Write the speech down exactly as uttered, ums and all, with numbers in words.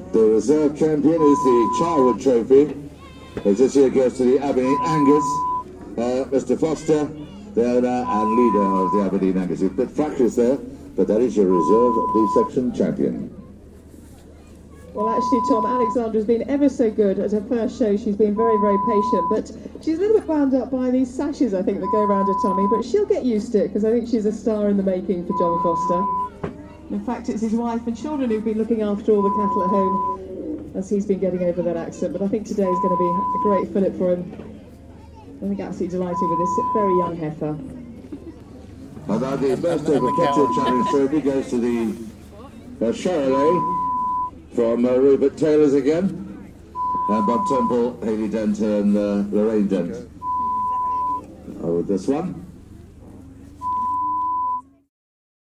The reserve champion is the Charwood Trophy, as this year goes to the Aberdeen Angus. Uh, Mister Foster, the owner and leader of the Aberdeen Angus. You've bit fractious there, but that is your reserve B-section champion. Well, actually, Tom, Alexandra's been ever so good at her first show. She's been very, very patient, but she's a little bit wound up by these sashes, I think, that go around her tummy, but she'll get used to it, because I think she's a star in the making for John Foster. In fact, it's his wife and children who've been looking after all the cattle at home as he's been getting over that accident, but I think today is going to be a great fillip for him. I think absolutely delighted with this very young heifer. And now the best ever Cattle Challenge Trophy goes to the uh, Charolais from uh, Rupert Taylor's again, and Bob Temple, Hayley Dent and uh, Lorraine Dent. Oh, this one.